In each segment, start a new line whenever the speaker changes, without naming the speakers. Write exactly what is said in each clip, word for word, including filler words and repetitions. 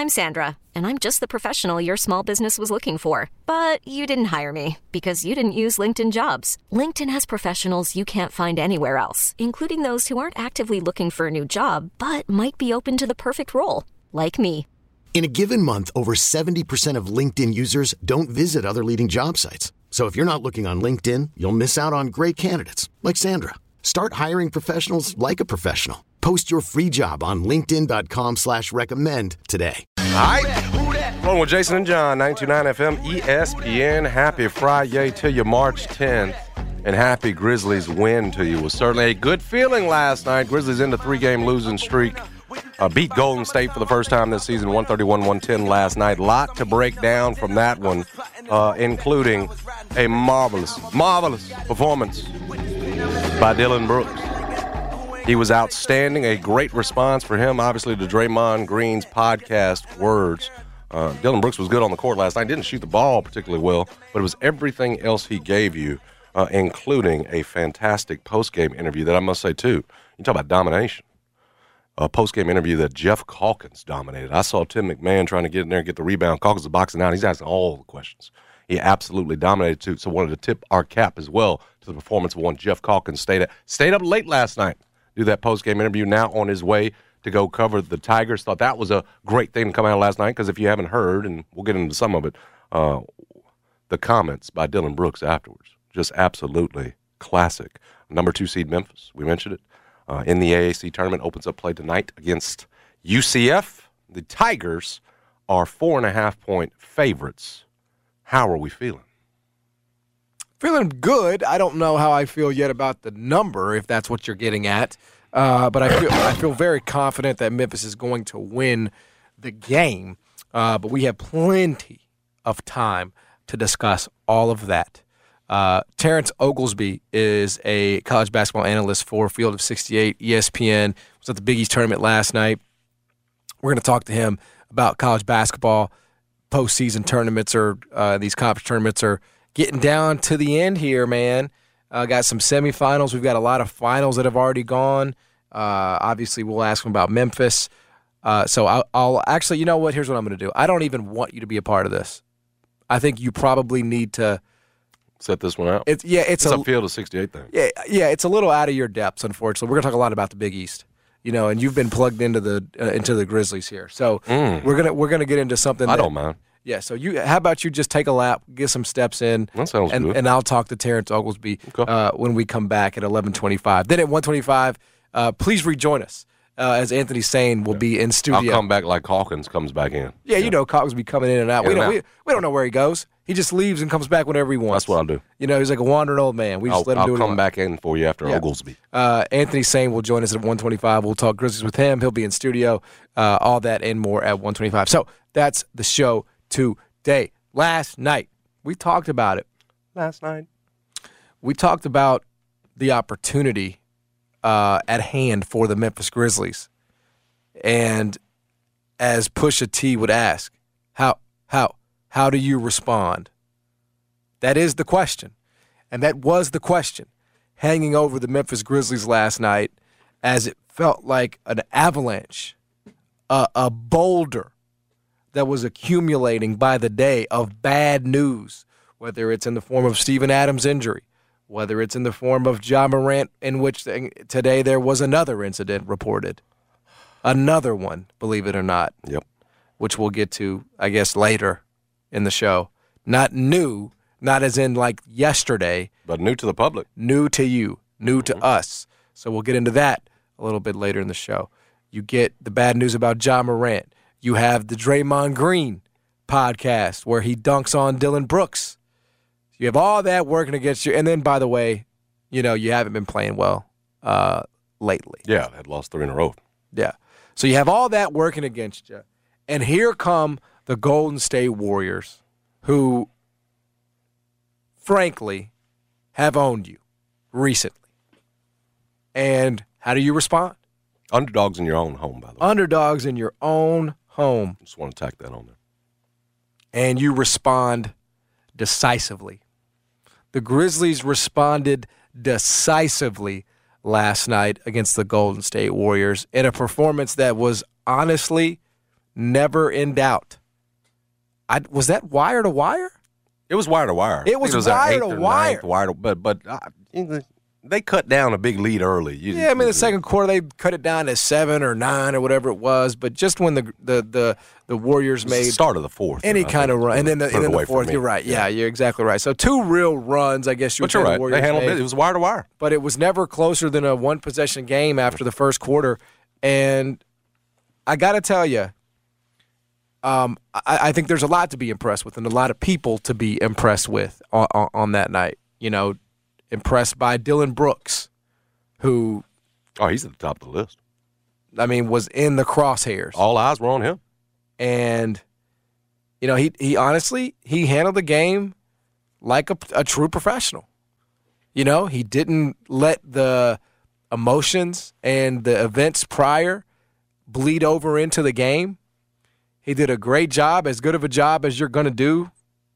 I'm Sandra, and I'm just the professional your small business was looking for. But you didn't hire me because you didn't use LinkedIn Jobs. LinkedIn has professionals you can't find anywhere else, including those who aren't actively looking for a new job, but might be open to the perfect role, like me.
In a given month, over seventy percent of LinkedIn users don't visit other leading job sites. So if you're not looking on LinkedIn, you'll miss out on great candidates like Sandra. Start hiring professionals like a professional. Post your free job on linkedin.com slash recommend today.
All right. Going with Jason and John, ninety-two point nine F M, E S P N. Happy Friday to you, March tenth. And happy Grizzlies win to you. It was certainly a good feeling last night. Grizzlies into three-game losing streak. Uh, beat Golden State for the first time this season, one thirty-one one ten last night. Lot to break down from that one, uh, including a marvelous, marvelous performance by Dillon Brooks. He was outstanding, a great response for him, obviously, to Draymond Green's podcast words. Uh, Dillon Brooks was good on the court last night. Didn't shoot the ball particularly well, but it was everything else he gave you, uh, including a fantastic postgame interview that I must say, too. You talk about domination. A postgame interview that Jeff Calkins dominated. I saw Tim McMahon trying to get in there and get the rebound. Calkins is boxing out. He's asking all the questions. He absolutely dominated, too. So wanted to tip our cap as well to the performance of one Jeff Calkins. Stayed, at, stayed up late last night. Do that post-game interview, now on his way to go cover the Tigers. Thought that was a great thing to come out last night because if you haven't heard, and we'll get into some of it, uh, the comments by Dillon Brooks afterwards, just absolutely classic. Number two seed Memphis, we mentioned it, uh, in the A A C tournament, opens up play tonight against U C F. The Tigers are four and a half point favorites. How are we feeling?
Feeling good. I don't know how I feel yet about the number, if that's what you're getting at. Uh, but I feel I feel very confident that Memphis is going to win the game. Uh, but we have plenty of time to discuss all of that. Uh, Terrence Oglesby is a college basketball analyst for Field of sixty-eight, E S P N. Was at the Big East tournament last night. We're going to talk to him about college basketball. Postseason tournaments or uh, these conference tournaments are getting down to the end here, man. Uh, got some semifinals. We've got a lot of finals that have already gone. Uh, obviously, we'll ask him about Memphis. Uh, so I'll, I'll actually, you know what? Here's what I'm going to do. I don't even want you to be a part of this. I think you probably need to
set this one out.
It's, yeah, it's,
it's
a
a Field of sixty-eight thing.
Yeah, yeah, it's a little out of your depths, unfortunately. We're going to talk a lot about the Big East, you know, and you've been plugged into the uh, into the Grizzlies here. So
mm.
we're gonna we're gonna get into something.
I
that,
don't mind.
Yeah, so you, how about you just take a lap, get some steps in,
that sounds
and,
good.
and I'll talk to Terrence Oglesby
okay.
uh, when we come back at eleven twenty-five. Then at one twenty-five, uh, please rejoin us uh, as Anthony Sane will yeah. be in studio.
I'll come back like Calkins comes back in.
Yeah, yeah. You know Calkins will be coming in and out.
In
we,
and
don't,
out.
We, we don't know where he goes. He just leaves and comes back whenever he wants.
That's what I'll do.
You know, he's like a wandering old man. We just
I'll,
let him
I'll
do it.
I'll come back in for you after yeah. Oglesby.
Uh, Anthony Sane will join us at one twenty-five. We'll talk Grizzlies with him. He'll be in studio. Uh, all that and more at one twenty-five. So that's the show today. Last night, we talked about it.
Last night.
We talked about the opportunity uh, at hand for the Memphis Grizzlies. And as Pusha T would ask, how how how do you respond? That is the question. And that was the question hanging over the Memphis Grizzlies last night as it felt like an avalanche, a, a boulder that was accumulating by the day of bad news, whether it's in the form of Steven Adams' injury, whether it's in the form of Ja Morant, in which today there was another incident reported. Another one, believe it or not.
Yep.
Which we'll get to, I guess, later in the show. Not new, not as in like yesterday.
But new to the public.
New to you, new
mm-hmm.
to us. So we'll get into that a little bit later in the show. You get the bad news about Ja Morant. You have the Draymond Green podcast where he dunks on Dillon Brooks. You have all that working against you. And then, by the way, you know, you haven't been playing well uh, lately.
Yeah, they had lost three in a row.
Yeah. So you have all that working against you. And here come the Golden State Warriors who, frankly, have owned you recently. And how do you respond?
Underdogs in your own home, by the way.
Underdogs in your own home.
Just want to tack that on there.
And you respond decisively. The Grizzlies responded decisively last night against the Golden State Warriors in a performance that was honestly never in doubt. I, was that wire to wire?
It was wire to wire.
It was,
it was
wire to wire.
wire to, but but uh, they cut down a big lead early. You,
yeah, I mean the second quarter they cut it down to seven or nine or whatever it was. But just when the the the, the Warriors made
the start of the fourth,
any
I
kind of run, and then the, and then the fourth,
me.
you're right. Yeah, you're exactly right. So two real runs, I guess you.
But you're
right.
The Warriors they handled made, it. It was wire to wire.
But it was never closer than a one possession game after the first quarter. And I got to tell you. Um, I, I think there's a lot to be impressed with and a lot of people to be impressed with on, on, on that night. You know, impressed by Dillon Brooks, who –
Oh, he's at the top of the list.
I mean, was in the crosshairs.
All eyes were on him.
And, you know, he, he honestly, he handled the game like a, a true professional. You know, he didn't let the emotions and the events prior bleed over into the game. He did a great job, as good of a job as you're going to do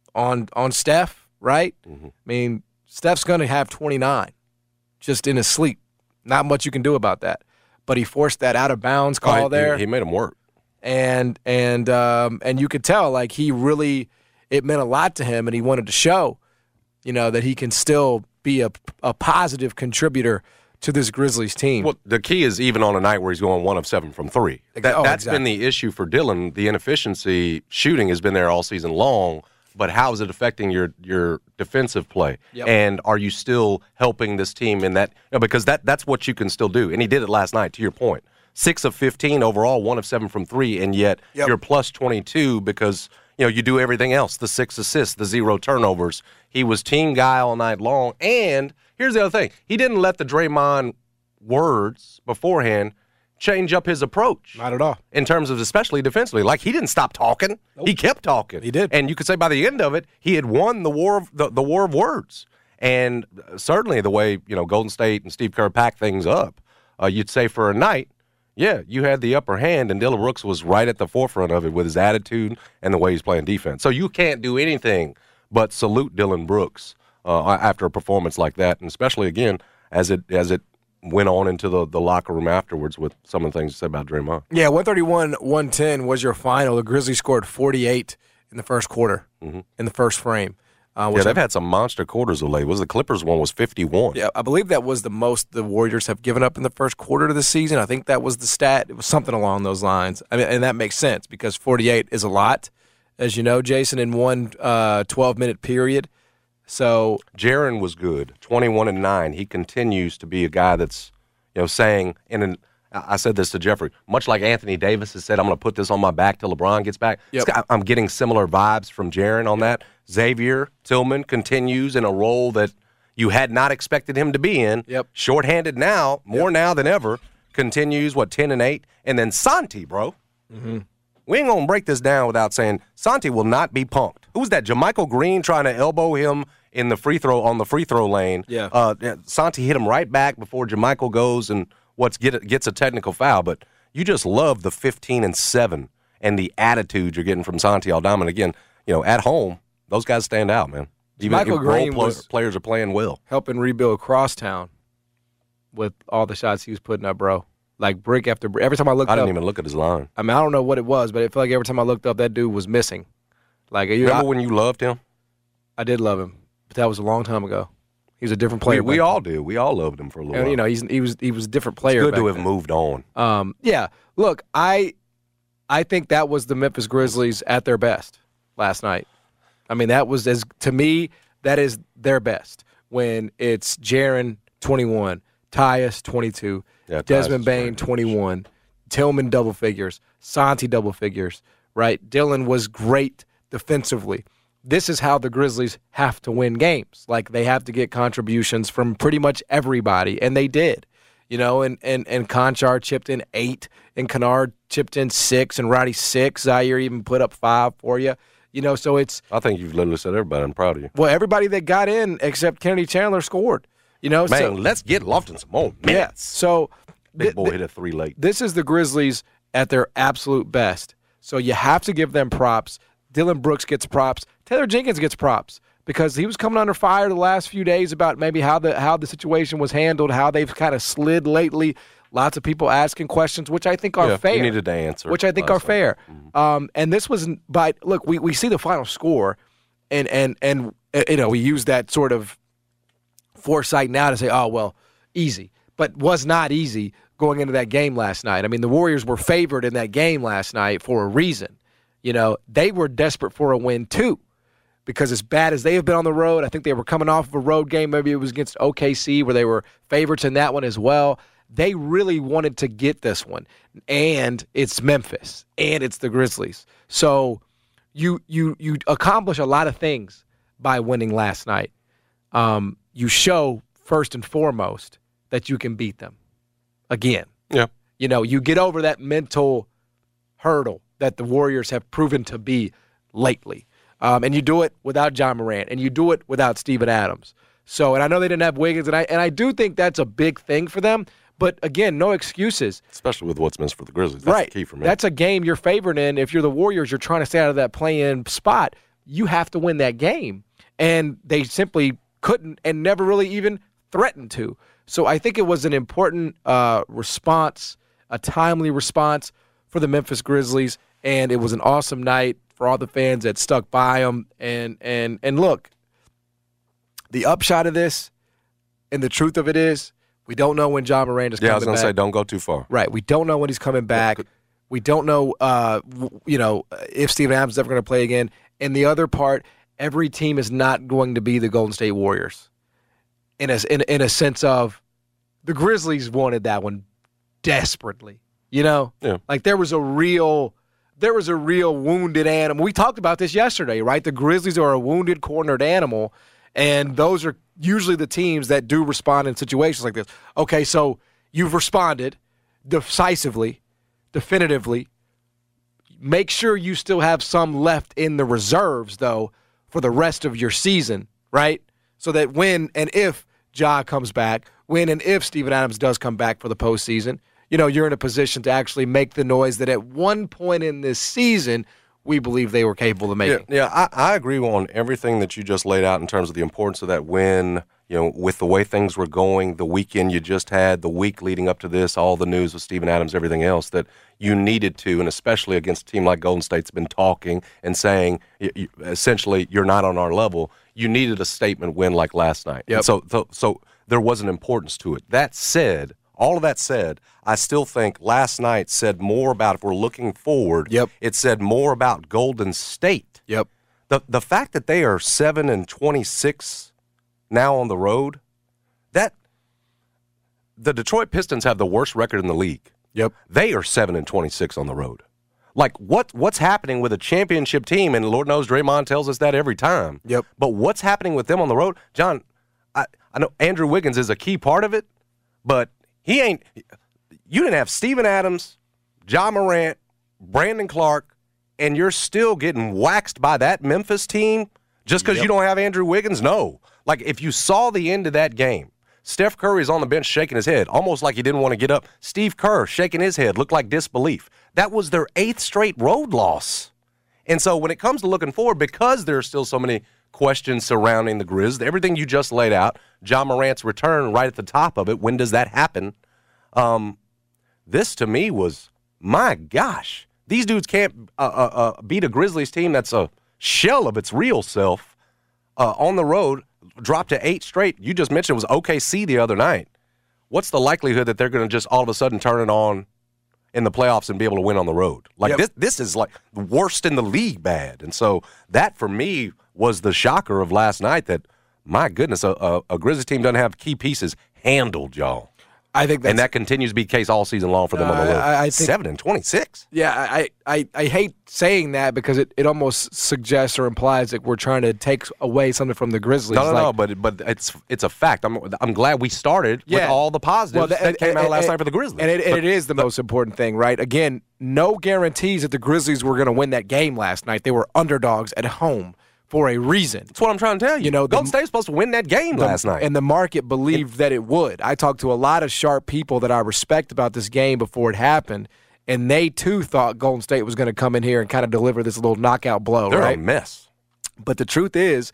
on on Steph, right? Mm-hmm. I mean, Steph's going to have twenty-nine just in his sleep. Not much you can do about that. But he forced that out of bounds call
oh, he,
there.
He made him work.
And and um, and you could tell, like, he really, it meant a lot to him, and he wanted to show, you know, that he can still be a, a positive contributor to this Grizzlies team.
Well, the key is even on a night where he's going one of seven from three. That,
oh,
that's
exactly.
been the issue for Dillon. The inefficiency shooting has been there all season long, but how is it affecting your your defensive play?
Yep.
And are you still helping this team in that? You know, because that that's what you can still do. And he did it last night, to your point. Six of fifteen overall, one of seven from three, and yet
yep.
you're plus twenty-two because you know you do everything else, the six assists, the zero turnovers. He was team guy all night long, and here's the other thing. He didn't let the Draymond words beforehand change up his approach.
Not at all.
In terms of especially defensively. Like, he didn't stop talking. Nope. He kept talking.
He did.
And you could say by the end of it, he had won the war of, the, the war of words. And certainly the way, you know, Golden State and Steve Kerr packed things up, uh, you'd say for a night, yeah, you had the upper hand, and Dillon Brooks was right at the forefront of it with his attitude and the way he's playing defense. So you can't do anything but salute Dillon Brooks uh, after a performance like that, and especially, again, as it as it went on into the, the locker room afterwards with some of the things you said about Draymond.
Yeah, one thirty-one one ten was your final. The Grizzlies scored forty-eight in the first quarter, mm-hmm. in the first frame. Uh,
yeah, they've I, had some monster quarters of late. Was the Clippers one was fifty-one.
Yeah, I believe that was the most the Warriors have given up in the first quarter of the season. I think that was the stat. It was something along those lines. I mean, and that makes sense because forty-eight is a lot, as you know, Jason, in one uh, twelve-minute period. So
Jaren was good, twenty-one and nine. He continues to be a guy that's, you know, saying, and an, I said this to Jeffrey, much like Anthony Davis has said, I'm going to put this on my back till LeBron gets back.
Yep.
I'm getting similar vibes from Jaren on that. Xavier Tillman continues in a role that you had not expected him to be in.
Yep.
Shorthanded now, more yep. now than ever. Continues, what, ten and eight? And then Santi, bro. Mm-hmm. We ain't going to break this down without saying Santi will not be punked. Who's that? JaMychal Green trying to elbow him in the free throw on the free throw lane.
Yeah.
Uh, Santi hit him right back before JaMychal goes and what's get gets a technical foul. But you just love the fifteen and seven and the attitude you're getting from Santi Aldama. And again, you know, at home, those guys stand out, man. Even
Michael Green
role
was
players are playing well.
Helping rebuild Crosstown with all the shots he was putting up, bro. Like brick after brick. Every time I looked
I didn't
up,
even look at his line.
I mean, I don't know what it was, but it felt like every time I looked up, that dude was missing. Like, you,
Remember
I,
when you loved him?
I did love him, but that was a long time ago. He was a different player.
We, we all do. We all loved him for a little
and,
while.
You know, he's he was he was a different player.
It's good to have
then.
moved on.
Um, yeah. Look, I I think that was the Memphis Grizzlies at their best last night. I mean, that was as to me that is their best when it's Jaren twenty-one, Tyus twenty-two,
yeah,
Desmond Bane twenty-one, Tillman double figures, Santi double figures. Right, Dillon was great defensively. This is how the Grizzlies have to win games. Like, they have to get contributions from pretty much everybody, and they did. You know, and, and, and Conchar chipped in eight, and Kennard chipped in six, and Roddy six. Zaire even put up five for you. You know, so it's –
I think you've literally said everybody. I'm proud of you.
Well, everybody that got in except Kennedy Chandler scored. You know,
Man,
so,
let's get Lofton some more minutes.
Yeah, so –
Big boy th- hit a three late.
This is the Grizzlies at their absolute best. So you have to give them props. Dillon Brooks gets props. Taylor Jenkins gets props because he was coming under fire the last few days about maybe how the how the situation was handled, how they've kind of slid lately. Lots of people asking questions, which I think are
yeah,
fair.
You needed to answer.
Which I think are fair. Mm-hmm. Um, and this was, by look, we, we see the final score, and and and you know we use that sort of foresight now to say, oh well, easy, but was not easy going into that game last night. I mean, the Warriors were favored in that game last night for a reason. You know, they were desperate for a win too, because as bad as they have been on the road, I think they were coming off of a road game. Maybe it was against O K C where they were favorites in that one as well. They really wanted to get this one, and it's Memphis, and it's the Grizzlies. So you you you accomplish a lot of things by winning last night. Um, you show, first and foremost, that you can beat them again.
Yeah.
You know, you get over that mental hurdle that the Warriors have proven to be lately. Um, and you do it without John Morant, and you do it without Steven Adams. So, and I know they didn't have Wiggins, and I and I do think that's a big thing for them. But, again, no excuses.
Especially with what's missed for the Grizzlies. That's
right.
the key for me.
That's a game you're favored in. If you're the Warriors, you're trying to stay out of that play-in spot. You have to win that game. And they simply couldn't and never really even threatened to. So I think it was an important uh, response, a timely response for the Memphis Grizzlies. And it was an awesome night for all the fans that stuck by them. And, and, and look, the upshot of this and the truth of it is, we don't know when John Morant is
yeah,
coming back.
I was going to say, don't go too far.
Right. We don't know when he's coming back. We don't know, uh, you know, if Steven Adams is ever going to play again. And the other part, every team is not going to be the Golden State Warriors. In a, in, in a sense of, the Grizzlies wanted that one desperately. You know?
Yeah.
Like there was a real, there was a real wounded animal. We talked about this yesterday, right? The Grizzlies are a wounded, cornered animal. And those are usually the teams that do respond in situations like this. Okay, so you've responded decisively, definitively. Make sure you still have some left in the reserves, though, for the rest of your season, right? So that when and if Ja comes back, when and if Steven Adams does come back for the postseason, you know, you're in a position to actually make the noise that at one point in this season – we believe they were capable of making.
Yeah, yeah I, I agree on everything that you just laid out in terms of the importance of that win, you know, with the way things were going, the weekend you just had, the week leading up to this, all the news with Steven Adams, everything else, that you needed to, and especially against a team like Golden State's been talking and saying, you, you, essentially, you're not on our level, you needed a statement win like last night.
Yep.
So, so, so there was an importance to it. That said, all of that said, I still think last night said more about, if we're looking forward,
yep.
it said more about Golden State.
Yep.
The the fact that they are seven and twenty-six now on the road, that the Detroit Pistons have the worst record in the league.
Yep.
They are seven and twenty-six on the road. Like what what's happening with a championship team, and Lord knows Draymond tells us that every time.
Yep.
But what's happening with them on the road? John, I, I know Andrew Wiggins is a key part of it, but he ain't – you didn't have Steven Adams, John Morant, Brandon Clark, and you're still getting waxed by that Memphis team just because
yep.
you don't have Andrew Wiggins? No. Like, if you saw the end of that game, Steph Curry's on the bench shaking his head, almost like he didn't want to get up. Steve Kerr shaking his head, looked like disbelief. That was their eighth straight road loss. And so when it comes to looking forward, because there are still so many questions surrounding the Grizz, everything you just laid out, John Morant's return right at the top of it, when does that happen? Um, this, to me, was, my gosh, these dudes can't uh, uh, uh, beat a Grizzlies team that's a shell of its real self uh, on the road, drop to eight straight. You just mentioned it was O K C the other night. What's the likelihood that they're going to just all of a sudden turn it on in the playoffs and be able to win on the road? Like,
yep.
this this is like the worst in the league bad. And so that, for me, was the shocker of last night, that, my goodness, a, a, a Grizzlies team doesn't have key pieces handled, y'all.
I think that's,
and that continues to be the case all season long for them
uh,
on the road.
I, I think,
Seven and twenty-six.
Yeah, I, I, I hate saying that because it, it almost suggests or implies that we're trying to take away something from the Grizzlies.
No, no,
like,
no, but but it's it's a fact. I'm I'm glad we started
yeah.
with all the positives
well,
that
and,
came
and,
out last
and,
night for the Grizzlies.
And it,
but,
and it is the most important thing, right? Again, no guarantees that the Grizzlies were going to win that game last night. They were underdogs at home for a reason.
That's what I'm trying to tell you.
You know,
Golden
the,
State was supposed to win that game
the,
last night.
And the market believed it, that it would. I talked to a lot of sharp people that I respect about this game before it happened, and they too thought Golden State was going to come in here and kind of deliver this little knockout blow.
They're
right?
a mess.
But the truth is,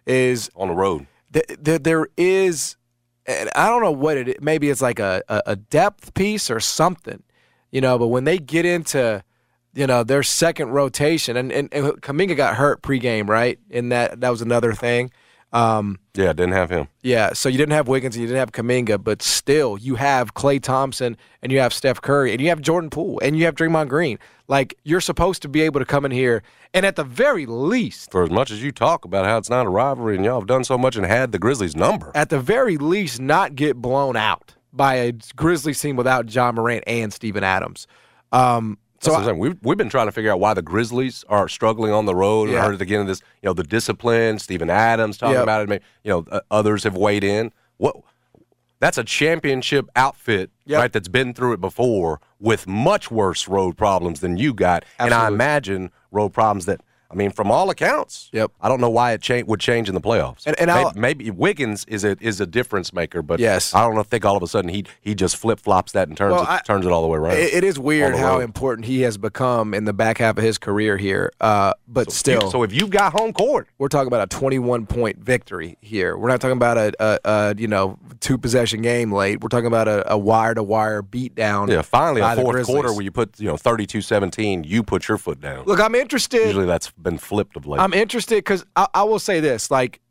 is
on the road.
Th- th- there is, and I don't know what it is. Maybe it's like a, a, a depth piece or something, you know. But when they get into, you know, their second rotation, and, and, and Kuminga got hurt pregame, right? And that that was another thing. Um,
yeah, didn't have him.
Yeah, so you didn't have Wiggins and you didn't have Kuminga, but still you have Klay Thompson and you have Steph Curry and you have Jordan Poole and you have Draymond Green. Like, you're supposed to be able to come in here and at the very least,
for as much as you talk about how it's not a rivalry and y'all have done so much and had the Grizzlies number,
at the very least not get blown out by a Grizzlies team without Ja Morant and Steven Adams. Um
So
I,
we've we've been trying to figure out why the Grizzlies are struggling on the road.
Yeah.
I heard it again. This, you know, the discipline. Steven Adams talking
Yep.
about it. Maybe, you know, uh, others have weighed in. What? That's a championship outfit,
Yep.
right? That's been through it before with much worse road problems than you got. And I
Absolutely.
imagine road problems that. I mean, from all accounts,
Yep.
I don't know why it cha- would change in the playoffs.
And- and
maybe,
I'll-
maybe Wiggins is a is a difference maker, but
Yes.
I don't know. Think all of a sudden he he just flip flops that and turns
Well,
it,
I-
turns it all the way around.
it, it is weird
On the
how
road.
important he has become in the back half of his career here. Uh, but still,
so if you've got home court,
we're talking about a twenty-one point victory here. We're not talking about a, a, a you know two possession game late. We're talking about a wire to wire beatdown.
yeah, finally
by
a
the
fourth
Grizzlies.
quarter where you put you know thirty-two seventeen, you put your foot down.
Look, I'm interested.
Usually that's been flipped of late.
I'm interested because I, I will say this: like,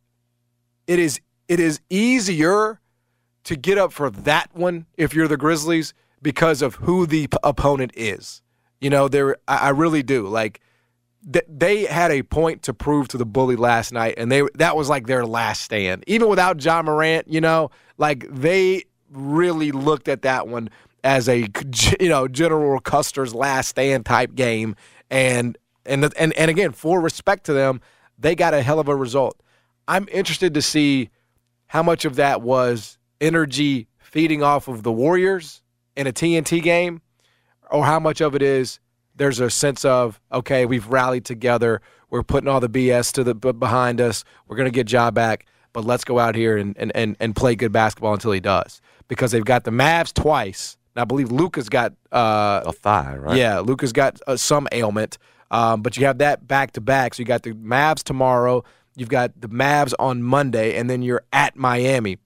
it is it is easier to get up for that one if you're the Grizzlies because of who the p- opponent is. You know, there I, I really do. Like, th- they had a point to prove to the Bully last night, and they that was like their last stand. Even without Ja Morant, you know, like they really looked at that one as a you know General Custer's last stand type game, and and the, and and again, for respect to them, they got a hell of a result. I'm interested to see how much of that was energy feeding off of the Warriors in a T N T game, or how much of it is there's a sense of, okay, we've rallied together, we're putting all the B S to the b- behind us, we're going to get Ja back, but let's go out here and, and, and, and play good basketball until he does. Because they've got the Mavs twice. And I believe Luka's got uh,
a thigh, right?
Yeah, Luka's got uh, some ailment. Um, but you have that back-to-back. So you got the Mavs tomorrow, you've got the Mavs on Monday, and then you're at Miami.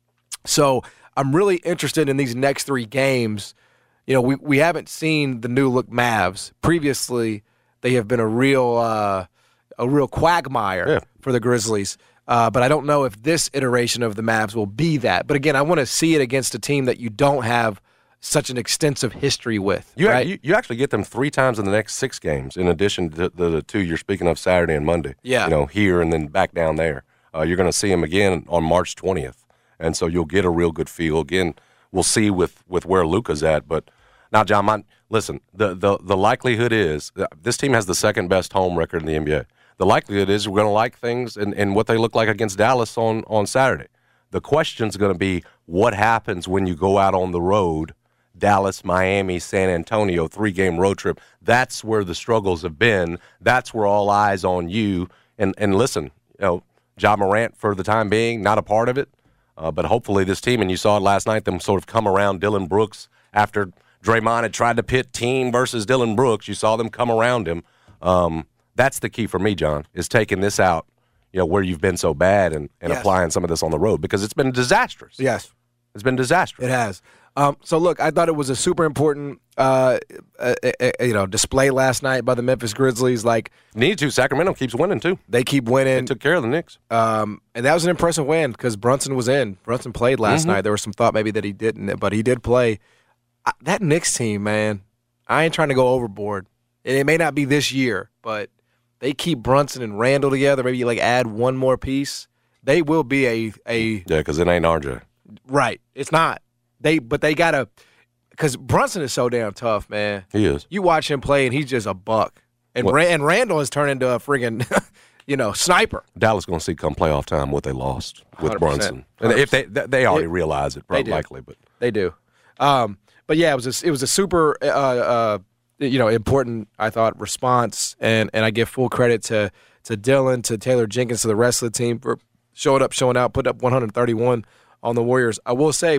So I'm really interested in these next three games. You know, we, we haven't seen the new-look Mavs. Previously, they have been a real uh, a real quagmire
Yeah.
for the Grizzlies. Uh, but I don't know if this iteration of the Mavs will be that. But again, I want to see it against a team that you don't have such an extensive history with.
You,
right?
you you actually get them three times in the next six games, in addition to the, the two you're speaking of, Saturday and Monday.
Yeah.
You know, here and then back down there. Uh, you're going to see them again on March twentieth, and so you'll get a real good feel. Again, we'll see with, with where Luka's at. But now, John, my, listen, the, the, the likelihood is this team has the second best home record in the N B A. The likelihood is we're going to like things and, and what they look like against Dallas on, on Saturday. The question's going to be what happens when you go out on the road, Dallas, Miami, San Antonio, three-game road trip. That's where the struggles have been. That's where all eyes on you. And and listen, you know, Ja Morant for the time being, not a part of it. Uh, but hopefully this team, and you saw it last night, them sort of come around Dylan Brooks after Draymond had tried to pit team versus Dylan Brooks. You saw them come around him. Um, that's the key for me, John, is taking this out, you know, where you've been so bad and, and
Yes.
applying some of this on the road because it's been disastrous.
Yes.
It's been disastrous.
It has. Um, so, look, I thought it was a super important, uh, uh, uh, you know, display last night by the Memphis Grizzlies. Like,
Need to. Sacramento keeps winning, too.
they keep
They
winning.
took care of the Knicks.
Um, and that was an impressive win because Brunson was in. Brunson played last
Mm-hmm.
night. There was some thought maybe that he didn't, but he did play. I, that Knicks team, man, I ain't trying to go overboard. And it may not be this year, but they keep Brunson and Randall together. Maybe you like add one more piece. They will be a a
Yeah, because it ain't R J.
right. It's not they, but they gotta because Brunson is so damn tough, man.
He is.
You watch him play, and he's just a buck. And
What-
Ra- and Randall has turned into a friggin', you know, sniper.
Dallas going to see come playoff time what they lost with
one hundred
Brunson.
percent.
And if they they already
It-
realize it,
they
probably
do.
likely, but
They do. Um, but yeah, it was a, it was a super uh, uh, you know important I thought response, and, and I give full credit to to Dylan, to Taylor Jenkins, to the rest of the team for showing up, showing out, putting up one hundred thirty-one on the Warriors. I will say,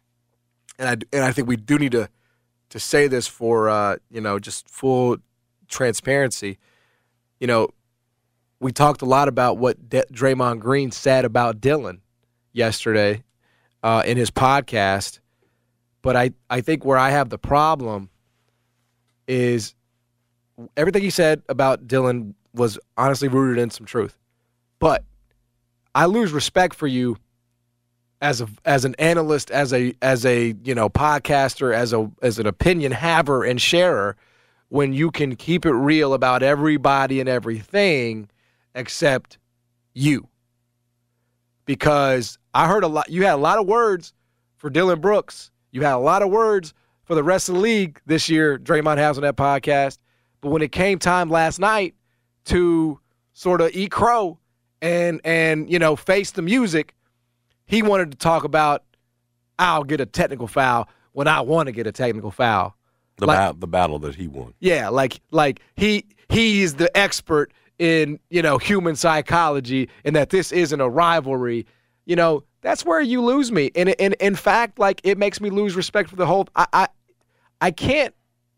and I and I think we do need to to say this for uh, you know just full transparency. You know, we talked a lot about what De- Draymond Green said about Dylan yesterday uh, in his podcast. But I, I think where I have the problem is everything he said about Dylan was honestly rooted in some truth. But I lose respect for you as a as an analyst, as a as a you know podcaster, as a as an opinion haver and sharer, when you can keep it real about everybody and everything except you. Because I heard a lot. You had a lot of words for Dylan Brooks. You had a lot of words for the rest of the league this year, Draymond has on that podcast. But when it came time last night to sort of eat crow and, and you know, face the music, he wanted to talk about, I'll get a technical foul when I want to get a technical foul.
The,
like,
ba- the battle that he won.
Yeah, like like he he's the expert in, you know, human psychology and that this isn't a rivalry. You know, that's where you lose me. And in in fact, like it makes me lose respect for the whole I I, I can't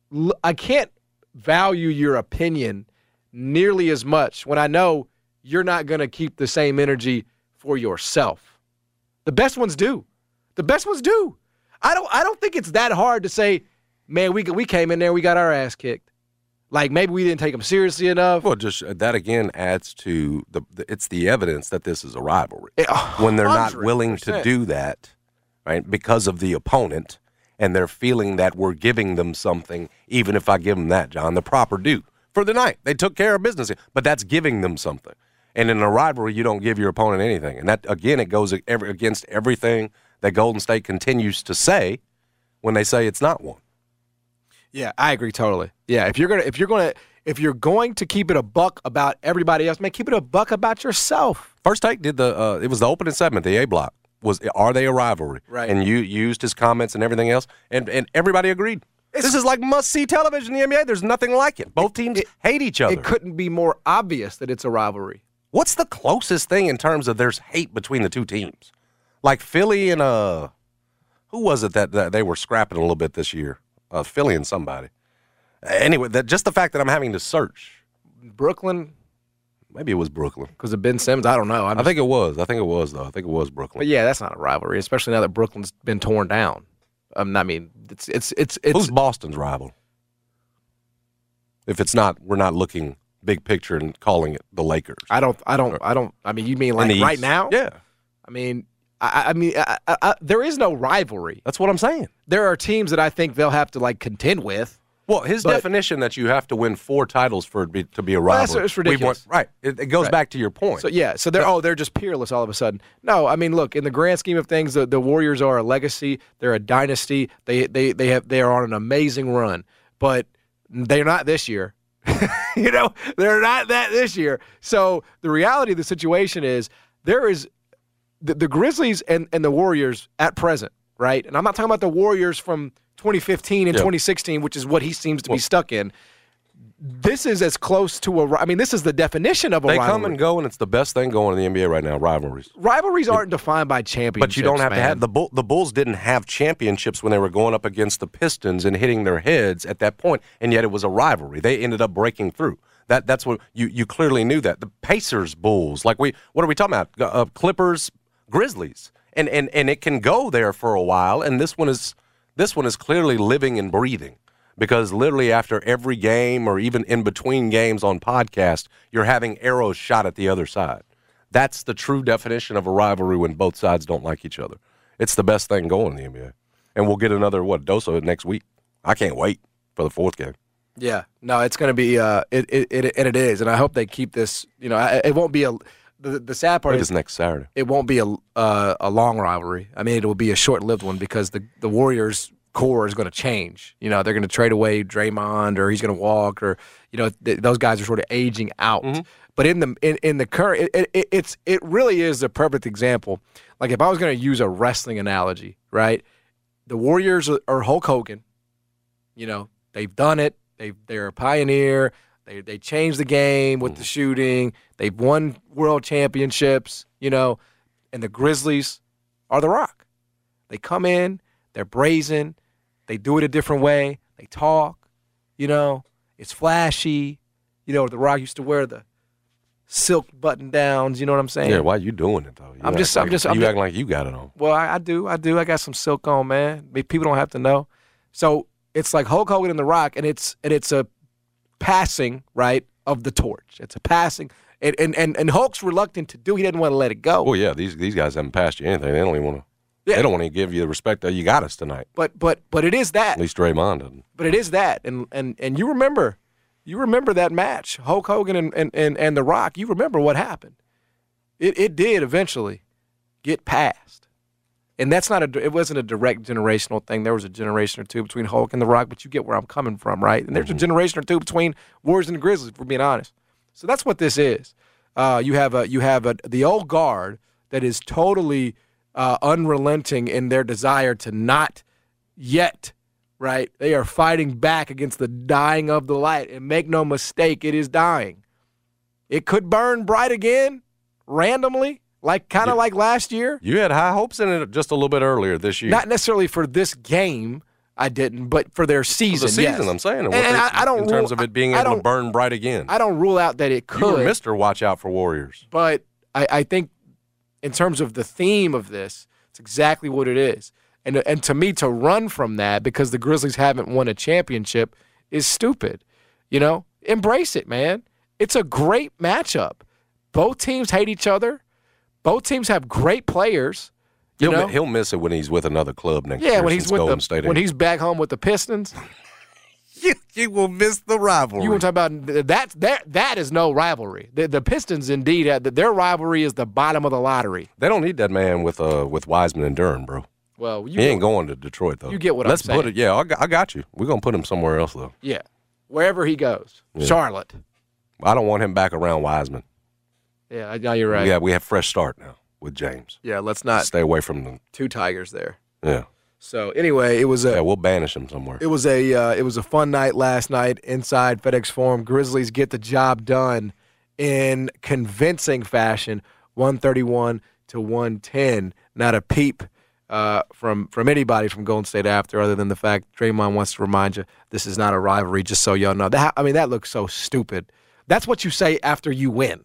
I can't value your opinion nearly as much when I know you're not going to keep the same energy for yourself. The best ones do. The best ones do. I don't I don't think it's that hard to say, man, we we came in there, we got our ass kicked. Like maybe we didn't take them seriously enough.
Well, just uh, that again adds to the, the it's the evidence that this is a rivalry.
It,
when they're not
one hundred percent
willing to do that, right, because of the opponent, and they're feeling that we're giving them something, even if I give them that, John, the proper due for the night. They took care of business, but that's giving them something. And in a rivalry, you don't give your opponent anything. And that, again, it goes every, against everything that Golden State continues to say when they say it's not one.
Yeah, I agree totally. Yeah, if you're gonna if you're gonna if you're going to keep it a buck about everybody else, man, keep it a buck about yourself.
First Take did the uh, it was the opening segment, the A block. Was are they a rivalry?
Right.
And you used his comments and everything else, and, and everybody agreed. It's, this is like must-see television in the N B A. There's nothing like it. Both teams
it,
hate each other.
It couldn't be more obvious that it's a rivalry.
What's the closest thing in terms of there's hate between the two teams? Like Philly and uh, who was it that, that they were scrapping a little bit this year? Uh, Philly and somebody. Anyway, that just the fact that I'm having to search.
Brooklyn.
Maybe it was Brooklyn.
Because of Ben Simmons, I don't know.
I'm I think just, it was. I think it was, though. I think it was Brooklyn.
But, yeah, that's not a rivalry, especially now that Brooklyn's been torn down. Um, I mean, it's it's it's it's.
Who's Boston's rival? If it's not, we're not looking big picture and calling it the Lakers.
I don't. I don't. I don't. I mean, you mean like right
East.
now?
Yeah.
I mean, I, I mean, I, I, I, there is no rivalry.
That's what I'm saying.
There are teams that I think they'll have to like contend with.
Well, his
but,
definition that you have to win four titles for it be, to be a rivalry.
Well, that's, it's ridiculous.
Want, right. It, it goes
right.
back to your point.
So, yeah. So, they're, oh, they're just peerless all of a sudden. No, I mean, look, in the grand scheme of things, the, the Warriors are a legacy. They're a dynasty. They they they have they are on an amazing run. But they're not this year. you know, they're not that this year. So, the reality of the situation is there is the, the Grizzlies and, and the Warriors at present, right? And I'm not talking about the Warriors from twenty fifteen and
yeah.
twenty sixteen, which is what he seems to
well,
be stuck in. This is as close to a – I mean, this is the definition of a
they
rivalry.
They come and go, and it's the best thing going in the N B A right now, rivalries.
Rivalries aren't defined by championships,
But you don't have
man.
to have – the Bull, the Bulls didn't have championships when they were going up against the Pistons and hitting their heads at that point, and yet it was a rivalry. They ended up breaking through. That That's what – you you clearly knew that. The Pacers, Bulls, like we – what are we talking about? Uh, Clippers, Grizzlies. And, and, and it can go there for a while, and this one is – This one is clearly living and breathing because literally after every game or even in between games on podcast, you're having arrows shot at the other side. That's the true definition of a rivalry when both sides don't like each other. It's the best thing going in the N B A. And we'll get another, what, dose of it next week. I can't wait for the fourth game.
Yeah. No, it's going to be uh, – it, it, it, and it is. And I hope they keep this – you know, it won't be a – The, the sad part
I think
is
it's next Saturday.
It won't be a uh, a long rivalry. I mean, it will be a short-lived one because the, the Warriors' core is going to change. You know, they're going to trade away Draymond, or he's going to walk, or you know, th- those guys are sort of aging out. Mm-hmm. But in the in, in the current, it, it, it's it really is a perfect example. Like if I was going to use a wrestling analogy, right? The Warriors are, are Hulk Hogan. You know, they've done it. They they're a pioneer. They they changed the game with the shooting. They've won world championships, you know, and the Grizzlies are The Rock. They come in, they're brazen, they do it a different way, they talk, you know, it's flashy. You know, The Rock used to wear the silk button downs. You know what I'm saying?
Yeah, why you doing it though? You
I'm just,
like,
I'm just,
you
I'm
act
just,
like you got it on.
Well, I, I do, I do. I got some silk on, man. People don't have to know. So it's like Hulk Hogan and The Rock, and it's and it's a passing right of the torch. It's a passing, and and and, and Hulk's reluctant to do. He doesn't want to let it go.
Oh yeah, these these guys haven't passed you anything. They don't even want to.
Yeah.
They don't want to give you the respect that you got us tonight.
But but but it is that.
At least Draymond doesn't.
But it is that, and and and you remember, you remember that match, Hulk Hogan and and and, and The Rock. You remember what happened. It it did eventually get past, and that's not a. It wasn't a direct generational thing. There was a generation or two between Hulk and The Rock, but you get where I'm coming from, right? And there's mm-hmm. a generation or two between Warriors and the Grizzlies, if we're being honest. So that's what this is. Uh, you have a you have a the old guard that is totally. Uh, unrelenting in their desire to not yet, right? They are fighting back against the dying of the light. And make no mistake, it is dying. It could burn bright again, randomly, like kind of yeah. like last year.
You had high hopes in it just a little bit earlier this year.
Not necessarily for this game, I didn't, but for their season.
For the season,
yes.
I'm saying.
And,
and
and I, I don't
in terms
rule,
of it being able to burn bright again.
I don't rule out that it could.
You were Mister Watch Out for Warriors.
But I, I think in terms of the theme of this, it's exactly what it is. And and to me, to run from that because the Grizzlies haven't won a championship is stupid. You know? Embrace it, man. It's a great matchup. Both teams hate each other. Both teams have great players. You
he'll,
know?
he'll miss it when he's with another club next
yeah,
year.
when he's with
Golden
the
State
when he's back home with the Pistons.
you, you will miss the rivalry.
You want to talk about that? That that is no rivalry. The, the Pistons indeed have, their rivalry is the bottom of the lottery.
They don't need that man with uh with Wiseman and Durham, bro.
Well, you
he ain't going to Detroit though.
You get what
Let's
I'm saying.
put it. Yeah, I got, I got you. We're gonna put him somewhere else though.
Yeah, wherever he goes, yeah. Charlotte.
I don't want him back around Wiseman.
Yeah, I know you're right.
Yeah, we have fresh start now with James.
Yeah, let's not
stay away from them.
Two Tigers there.
Yeah.
So anyway, it was a
yeah. We'll banish him somewhere.
It was a uh, it was a fun night last night inside FedEx Forum. Grizzlies get the job done in convincing fashion, one thirty-one to one ten. Not a peep uh, from from anybody from Golden State after, other than the fact Draymond wants to remind you this is not a rivalry. Just so y'all know. That I mean, that looks so stupid. That's what you say after you win.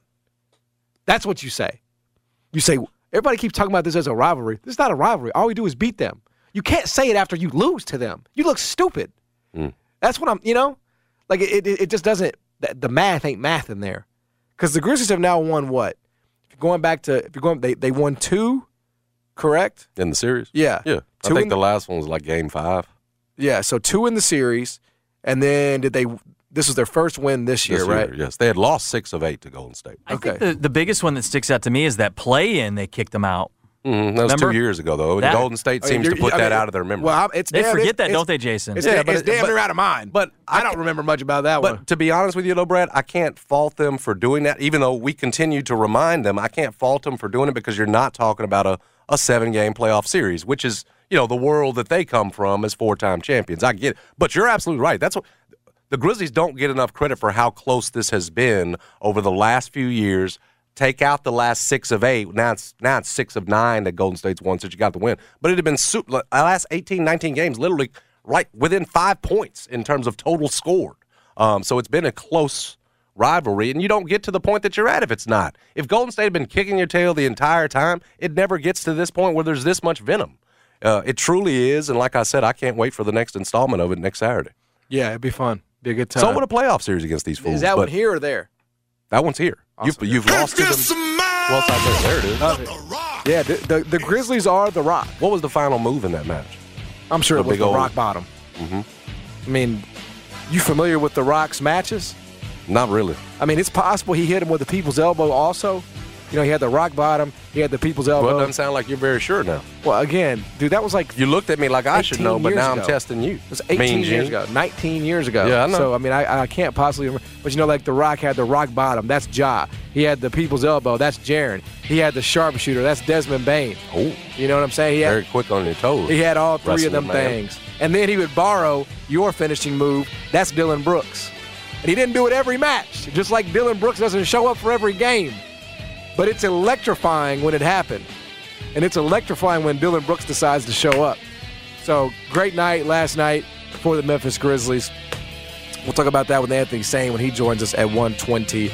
That's what you say. You say everybody keeps talking about this as a rivalry. This is not a rivalry. All we do is beat them. You can't say it after you lose to them. You look stupid. Mm. That's what I'm, you know, like it, it, it just doesn't, the math ain't math in there. Because the Grizzlies have now won what? If you're going back to, if you're going, they, they won two, correct?
In the series?
Yeah.
Yeah.
Two
I think
in,
the last one was like game five.
Yeah. So two in the series. And then did they, this was their first win this year,
this year
right?
Yes. They had lost six of eight to Golden State.
I
okay.
think the, the biggest one that sticks out to me is that play-in they kicked them out.
Mm-hmm. That was
Remember?
two years ago, though.
That,
Golden State seems to put I mean, that out of their memory.
Well, it's
they
damn,
forget
it's,
that,
it's,
don't they, Jason?
It's,
yeah,
yeah,
but
it's damn
but,
near out of mind.
But
I, I don't remember much about that
but
one.
But to be honest with you, though, Brad, I can't fault them for doing that. Even though we continue to remind them, I can't fault them for doing it because you're not talking about a, a seven-game playoff series, which is, you know, the world that they come from as four-time champions. I get it. But you're absolutely right. That's what the Grizzlies don't get enough credit for how close this has been over the last few years. Take out the last six of eight. Now it's now it's six of nine that Golden State's won since you got the win. But it had been the last eighteen, nineteen games literally right within five points in terms of total scored. Um, so it's been a close rivalry, and you don't get to the point that you're at if it's not. If Golden State had been kicking your tail the entire time, it never gets to this point where there's this much venom. Uh, it truly is, and like I said, I can't wait for the next installment of it next Saturday.
Yeah, it'd be fun. Be a good time.
So would a playoff series against these fools.
Is that one here or there?
That one's here. Awesome. You've, you've lost to them. Well, it's not there. There it is.
Uh, yeah, the, the the Grizzlies are the Rock.
What was the final move in that match?
I'm sure
the
it was the
old...
Rock bottom.
Mm-hmm.
I mean, you familiar with the Rock's matches?
Not really.
I mean, it's possible he hit him with the people's elbow also. You know, he had the rock bottom. He had the people's elbow.
Well, it doesn't sound like you're very sure now.
Well, again, dude, that was like
you looked at me like I should know, but now
ago.
I'm testing you.
It was eighteen
mean
years
Gene.
ago, nineteen years ago.
Yeah, I know.
So I mean, I, I can't possibly remember. But you know, like the Rock had the rock bottom. That's Ja. He had the people's elbow. That's Jaren. He had the sharpshooter. That's Desmond Bain.
Oh,
you know what I'm saying? He had,
very quick on your toes.
He had all three of them
man.
things, and then he would borrow your finishing move. That's Dylan Brooks, and he didn't do it every match. Just like Dylan Brooks doesn't show up for every game. But it's electrifying when it happened. And it's electrifying when Dylan Brooks decides to show up. So, great night last night for the Memphis Grizzlies. We'll talk about that with Anthony Sane when he joins us at one twenty-five.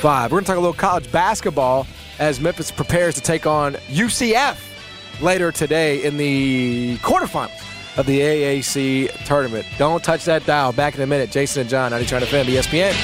five. We're going to talk a little college basketball as Memphis prepares to take on U C F later today in the quarterfinals of the A A C tournament. Don't touch that dial. Back in a minute. Jason and John, ninety-two F M, E S P N.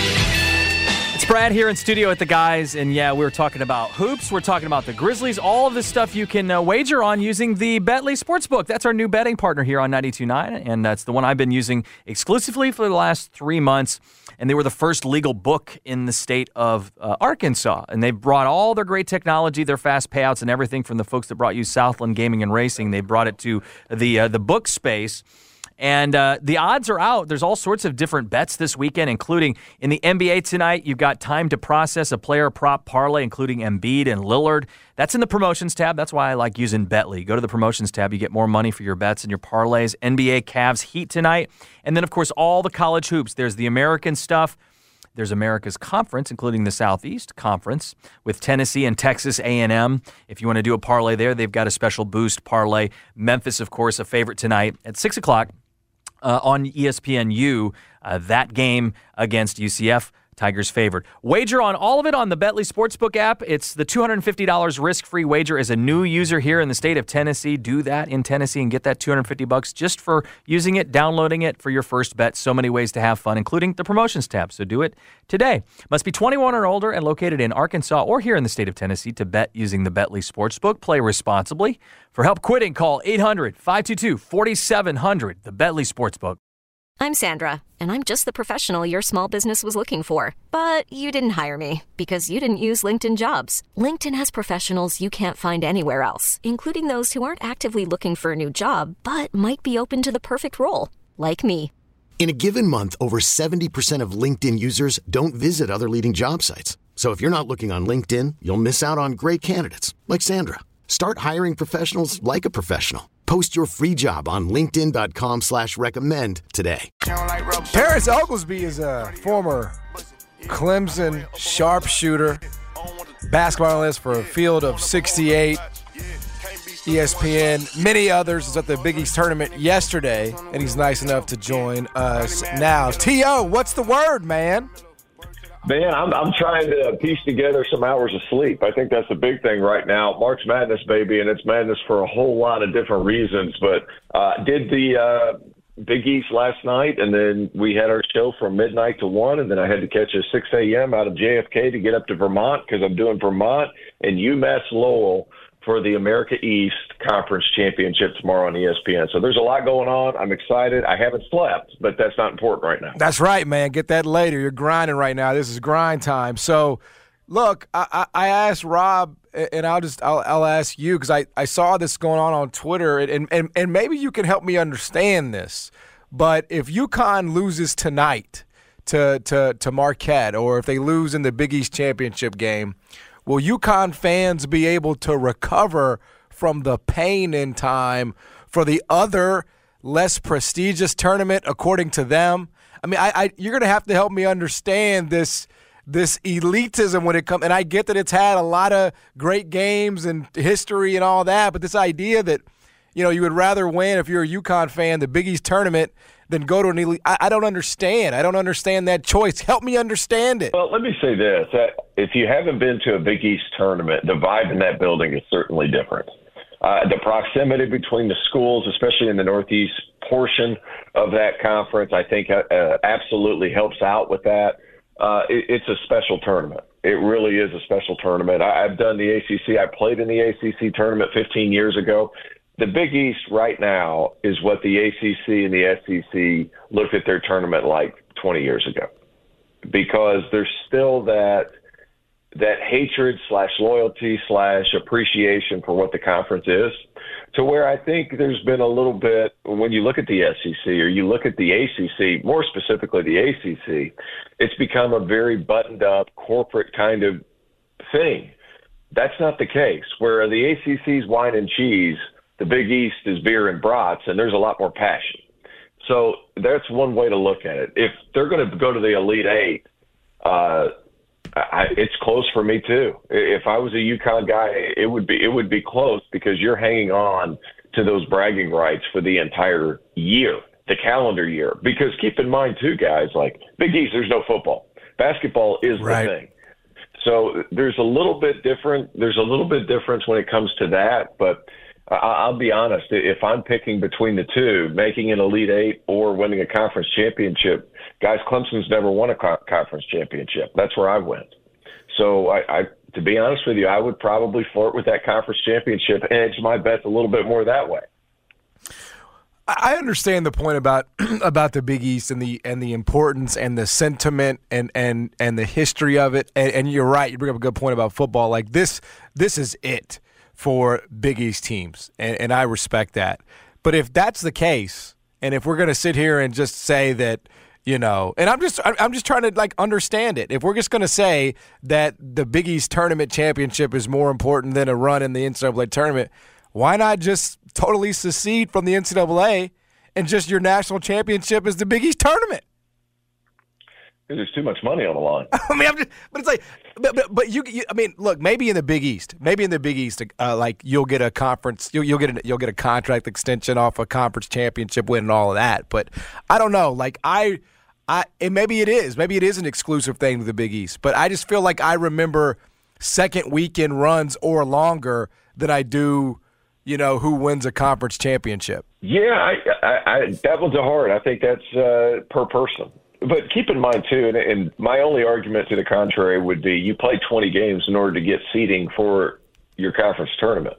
It's Brad here in studio with the guys, and yeah, we were talking about hoops. We're talking about the Grizzlies. All of this stuff you can uh, wager on using the Betley Sportsbook. That's our new betting partner here on ninety-two point nine, and that's the one I've been using exclusively for the last three months. And they were the first legal book in the state of uh, Arkansas. And they brought all their great technology, their fast payouts, and everything from the folks that brought you Southland Gaming and Racing. They brought it to the uh, the book space. And uh, the odds are out. There's all sorts of different bets this weekend, including in the N B A tonight. You've got time to process a player prop parlay, including Embiid and Lillard. That's in the promotions tab. That's why I like using Betley. Go to the promotions tab. You get more money for your bets and your parlays. N B A Cavs Heat tonight. And then, of course, all the college hoops. There's the American stuff. There's America's Conference, including the Southeast Conference, with Tennessee and Texas A and M. If you want to do a parlay there, they've got a special boost parlay. Memphis, of course, a favorite tonight at six o'clock. Uh, on E S P N U, uh, that game against U C F, Tigers favored. Wager on all of it on the Betley Sportsbook app. It's the two hundred fifty dollars risk-free wager as a new user here in the state of Tennessee. Do that in Tennessee and get that two hundred fifty bucks just for using it, downloading it for your first bet. So many ways to have fun, including the promotions tab. So do it today. Must be twenty-one or older and located in Arkansas or here in the state of Tennessee to bet using the Betley Sportsbook. Play responsibly. For help quitting, call eight hundred, five two two, four seven zero zero, the Betley Sportsbook.
I'm Sandra, and I'm just the professional your small business was looking for. But you didn't hire me because you didn't use LinkedIn Jobs. LinkedIn has professionals you can't find anywhere else, including those who aren't actively looking for a new job, but might be open to the perfect role, like me.
In a given month, over seventy percent of LinkedIn users don't visit other leading job sites. So if you're not looking on LinkedIn, you'll miss out on great candidates like Sandra. Start hiring professionals like a professional. Post your free job on linkedin.com slash recommend today.
Paris Oglesby is a former Clemson sharpshooter, basketball analyst for a field of sixty-eight, E S P N. Many others was at the Big East tournament yesterday, and he's nice enough to join us now. T O, what's the word, man?
Man, I'm I'm trying to piece together some hours of sleep. I think that's the big thing right now. March Madness, baby, and it's madness for a whole lot of different reasons. But uh, did the uh, Big East last night, and then we had our show from midnight to one, and then I had to catch a six a.m. out of J F K to get up to Vermont because I'm doing Vermont and UMass Lowell for the America East Conference Championship tomorrow on E S P N. So there's a lot going on. I'm excited. I haven't slept, but that's not important right now.
That's right, man. Get that later. You're grinding right now. This is grind time. So, look, I, I, I asked Rob, and I'll just I'll, I'll ask you because I, I saw this going on on Twitter, and, and, and maybe you can help me understand this. But if UConn loses tonight to, to, to Marquette, or if they lose in the Big East Championship game, will UConn fans be able to recover from the pain in time for the other less prestigious tournament, according to them? I mean, I, I you're going to have to help me understand this this elitism when it comes. And I get that it's had a lot of great games and history and all that, but this idea that, you know, you would rather win if you're a UConn fan, the Big East tournament, than go to an elite. I, I don't understand. I don't understand that choice. Help me understand it.
Well, let me say this. If you haven't been to a Big East tournament, the vibe in that building is certainly different. Uh, the proximity between the schools, especially in the Northeast portion of that conference, I think uh, absolutely helps out with that. Uh, it, it's a special tournament. It really is a special tournament. I, I've done the A C C. I played in the A C C tournament fifteen years ago. The Big East right now is what the A C C and the S E C looked at their tournament like twenty years ago, because there's still that that hatred slash loyalty slash appreciation for what the conference is, to where I think there's been a little bit, when you look at the S E C or you look at the A C C, more specifically the A C C, it's become a very buttoned up corporate kind of thing. That's not the case. Where the A C C's wine and cheese, the Big East is beer and brats, and there's a lot more passion. So that's one way to look at it. If they're going to go to the Elite Eight, uh, I, it's close for me too. If I was a UConn guy, it would be it would be close, because you're hanging on to those bragging rights for the entire year, the calendar year. Because keep in mind too, guys, like Big East, there's no football. Basketball is
right.
the thing. So there's a little bit different. There's a little bit difference when it comes to that. But I'll be honest, if I'm picking between the two, making an Elite Eight or winning a conference championship, guys, Clemson's never won a conference championship. That's where I went. So I, I, to be honest with you, I would probably flirt with that conference championship, edge my bets a little bit more that way.
I understand the point about about the Big East and the and the importance and the sentiment and and, and the history of it. And, and you're right. You bring up a good point about football. Like this, this is it for Big East teams, and, and I respect that. But if that's the case, and if we're going to sit here and just say that, you know, and I'm just I'm just trying to like understand it. If we're just going to say that the Big East tournament championship is more important than a run in the N C double A tournament, why not just totally secede from the N C double A and just your national championship is the Big East tournament?
Because there's too much money on the line.
I mean, I'm just, but it's like, but, but, but you, you, I mean, look, maybe in the Big East, maybe in the Big East, uh, like you'll get a conference, you'll, you'll get a, you'll get a contract extension off a conference championship win and all of that. But I don't know, like I, I, and maybe it is, maybe it is an exclusive thing to the Big East. But I just feel like I remember second weekend runs or longer than I do, you know, who wins a conference championship.
Yeah, I, I, I, that one's a hard. I think that's uh, per person. But keep in mind, too, and, and my only argument to the contrary would be you play twenty games in order to get seeding for your conference tournament.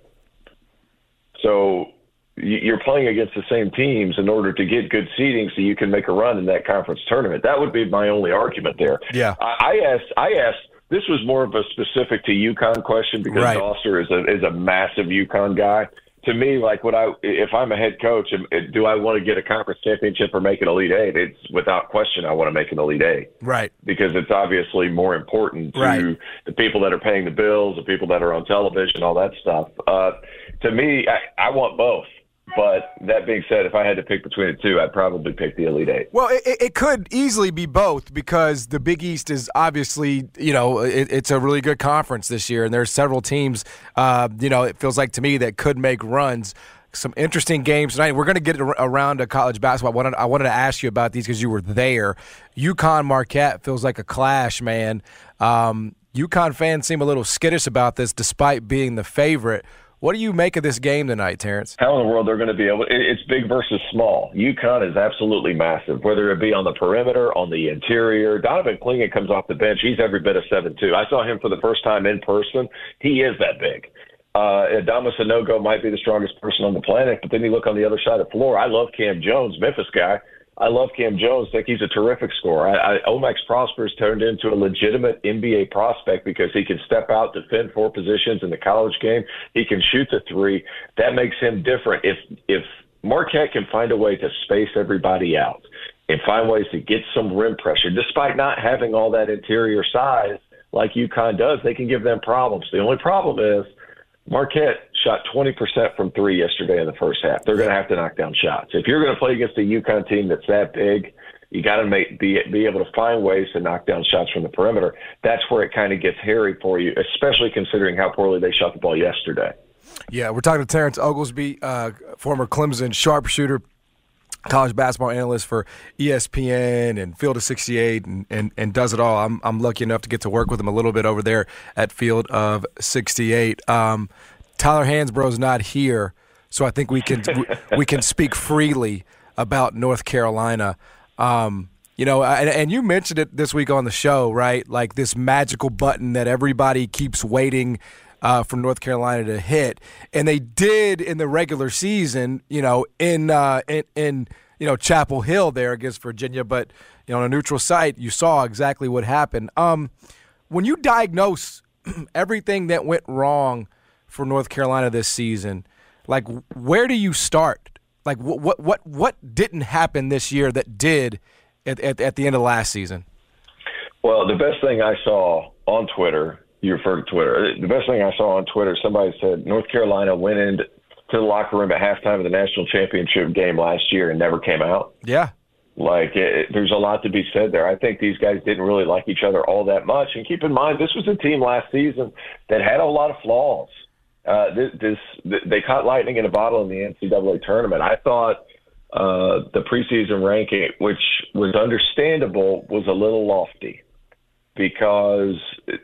So you're playing against the same teams in order to get good seeding so you can make a run in that conference tournament. That would be my only argument there.
Yeah.
I, I asked, I asked, this was more of a specific to UConn question because
right.
Doster is a, is a massive UConn guy. To me, like, what I if I'm a head coach, do I want to get a conference championship or make an Elite Eight? It's without question I want to make an Elite Eight.
Right.
Because it's obviously more important to
right.
the people that are paying the bills, the people that are on television, all that stuff. Uh, to me, I, I want both. But that being said, if I had to pick between the two, I'd probably pick the Elite Eight.
Well, it, it could easily be both because the Big East is obviously, you know, it, it's a really good conference this year, and there's several teams, uh, you know, it feels like to me that could make runs. Some interesting games tonight. We're going to get around to college basketball. I wanted, I wanted to ask you about these because you were there. UConn Marquette feels like a clash, man. Um, UConn fans seem a little skittish about this despite being the favorite. What do you make of this game tonight, Terrence?
How in the world they're going to be able – it's big versus small. UConn is absolutely massive, whether it be on the perimeter, on the interior. Donovan Clingan comes off the bench. He's every bit of seven two. I saw him for the first time in person. He is that big. Uh, Adama Sanogo might be the strongest person on the planet, but then you look on the other side of the floor. I love Cam Jones, Memphis guy. I love Cam Jones. I think he's a terrific scorer. I, I, Omax Prosper's turned into a legitimate N B A prospect because he can step out, defend four positions in the college game. He can shoot the three. That makes him different. If if Marquette can find a way to space everybody out and find ways to get some rim pressure, despite not having all that interior size like UConn does, they can give them problems. The only problem is Marquette shot twenty percent from three yesterday in the first half. They're going to have to knock down shots. If you're going to play against a UConn team that's that big, you got to make be be able to find ways to knock down shots from the perimeter. That's where it kind of gets hairy for you, especially considering how poorly they shot the ball yesterday.
Yeah, we're talking to Terrence Oglesby, uh, former Clemson sharpshooter, college basketball analyst for E S P N and Field of sixty-eight, and, and, and does it all. I'm I'm lucky enough to get to work with him a little bit over there at Field of sixty-eight. Um, Tyler Hansbrough's not here, so I think we can we can speak freely about North Carolina. Um, you know, and, and you mentioned it this week on the show, right? Like this magical button that everybody keeps waiting Uh, for North Carolina to hit, and they did in the regular season. You know, in uh, in, in you know Chapel Hill there against Virginia, but you know on a neutral site, you saw exactly what happened. Um, when you diagnose everything that went wrong for North Carolina this season, like where do you start? Like what what what what didn't happen this year that did at at, at the end of last season?
Well, the best thing I saw on Twitter. You refer to Twitter. The best thing I saw on Twitter, somebody said North Carolina went into the locker room at halftime of the national championship game last year and never came out.
Yeah.
Like, it, there's a lot to be said there. I think these guys didn't really like each other all that much. And keep in mind, this was a team last season that had a lot of flaws. Uh, this, this They caught lightning in a bottle in the N C double A tournament. I thought uh, the preseason ranking, which was understandable, was a little lofty because – I,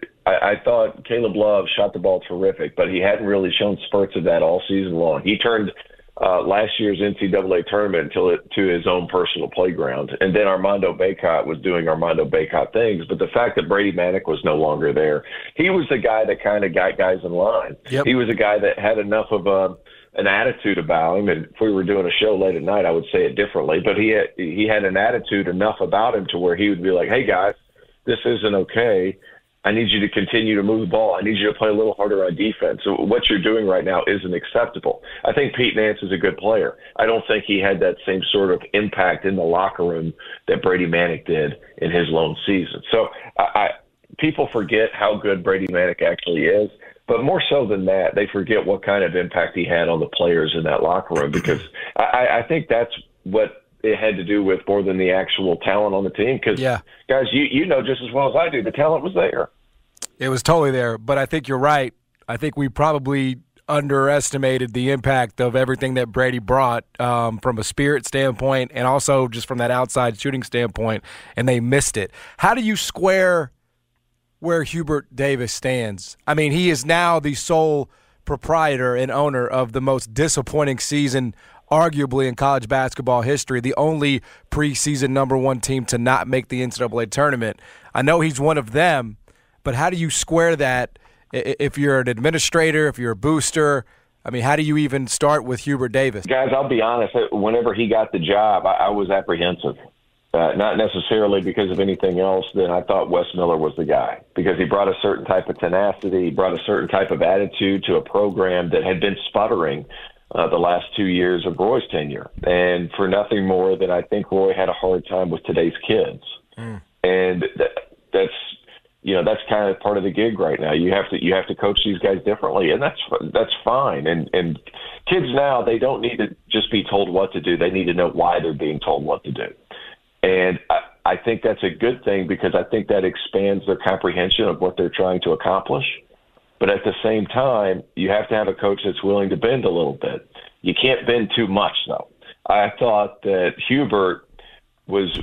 I, I thought Caleb Love shot the ball terrific, but he hadn't really shown spurts of that all season long. He turned uh, last year's N C double A tournament until it, to his own personal playground. And then Armando Bacot was doing Armando Bacot things. But the fact that Brady Manick was no longer there, he was the guy that kind of got guys in line.
Yep.
He was a guy that had enough of a an attitude about him. And if we were doing a show late at night, I would say it differently. But he had, he had an attitude enough about him to where he would be like, hey, guys, this isn't okay. I need you to continue to move the ball. I need you to play a little harder on defense. So what you're doing right now isn't acceptable. I think Pete Nance is a good player. I don't think he had that same sort of impact in the locker room that Brady Manick did in his lone season. So I, I, people forget how good Brady Manick actually is. But more so than that, they forget what kind of impact he had on the players in that locker room, because I, I think that's what it had to do with more than the actual talent on the team. Because,
yeah.
guys, you, you know just as well as I do, the talent was there.
It was totally there, but I think you're right. I think we probably underestimated the impact of everything that Brady brought um, from a spirit standpoint and also just from that outside shooting standpoint, and they missed it. How do you square where Hubert Davis stands? I mean, he is now the sole proprietor and owner of the most disappointing season arguably in college basketball history, the only preseason number one team to not make the N C double A tournament. I know he's one of them, but how do you square that if you're an administrator, if you're a booster? I mean, how do you even start with Hubert Davis?
Guys, I'll be honest. Whenever he got the job, I, I was apprehensive. Uh, not necessarily because of anything else than I thought Wes Miller was the guy, because he brought a certain type of tenacity, he brought a certain type of attitude to a program that had been sputtering uh, the last two years of Roy's tenure. And for nothing more than I think Roy had a hard time with today's kids. Mm. And that, that's, you know, that's kind of part of the gig right now. You have to, you have to coach these guys differently, and that's, that's fine. And, and kids now, they don't need to just be told what to do. They need to know why they're being told what to do. And I, I think that's a good thing, because I think that expands their comprehension of what they're trying to accomplish. But at the same time, you have to have a coach that's willing to bend a little bit. You can't bend too much, though. I thought that Hubert was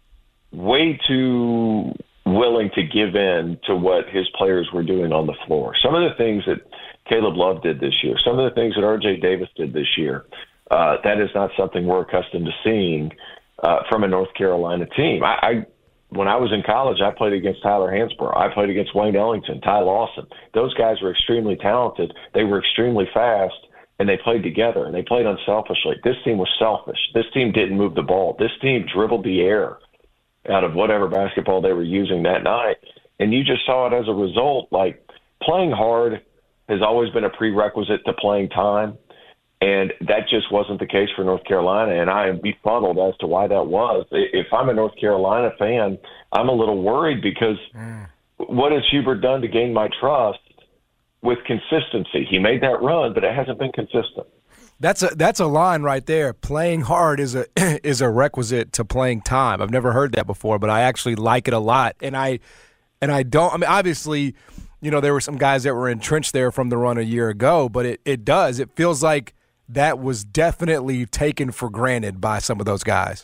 way too willing to give in to what his players were doing on the floor. Some of the things that Caleb Love did this year, some of the things that R J Davis did this year, uh, that is not something we're accustomed to seeing Uh, from a North Carolina team. I, I, when I was in college, I played against Tyler Hansbrough. I played against Wayne Ellington, Ty Lawson. Those guys were extremely talented. They were extremely fast, and they played together, and they played unselfishly. This team was selfish. This team didn't move the ball. This team dribbled the air out of whatever basketball they were using that night. And you just saw it as a result. Like, playing hard has always been a prerequisite to playing time. And that just wasn't the case for North Carolina, and I am befuddled as to why that was. If I'm a North Carolina fan, I'm a little worried, because mm. what has Hubert done to gain my trust with consistency? He made that run, but it hasn't been consistent.
That's a that's a line right there. Playing hard is a is a requisite to playing time. I've never heard that before, but I actually like it a lot. And I and I don't. I mean, obviously, you know, there were some guys that were entrenched there from the run a year ago, but it it does. It feels like that was definitely taken for granted by some of those guys.